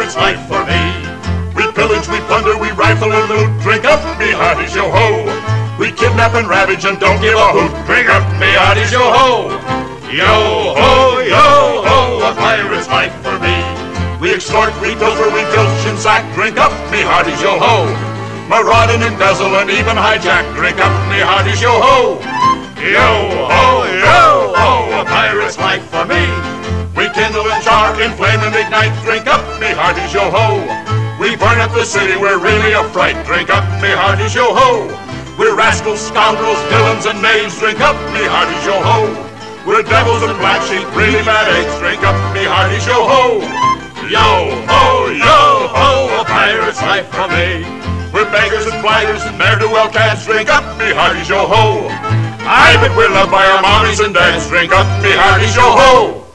pirate's life for me. We pillage, we plunder, we rifle and loot. Drink up, me hearties, yo-ho. We kidnap and ravage and don't give a hoot. Drink up, me hearties, yo-ho. Yo-ho, yo-ho, a pirate's life for me. We extort, we pilfer, we filch and sack. Drink up, me hearties, yo-ho. Maraud and embezzle and even hijack. Drink up, me hearties, yo-ho. Yo-ho, yo-ho, a pirate's life for me. We kindle and char, inflame and ignite. Drink up, me hearties, yo-ho. We burn up the city, we're really a fright. Drink up, me hearties, yo-ho. We're rascals, scoundrels, villains and knaves. Drink up, me hearties, yo-ho. We're devils and black sheep, really bad eggs. Drink up, me hearties, yo-ho. Yo-ho, yo-ho, a pirate's life for me. We're beggars and flaggers and ne'er-do-well cats. Drink up, me hearties, yo-ho. Aye, but we're loved by our mommies and dads. Drink up, me hearties, yo-ho.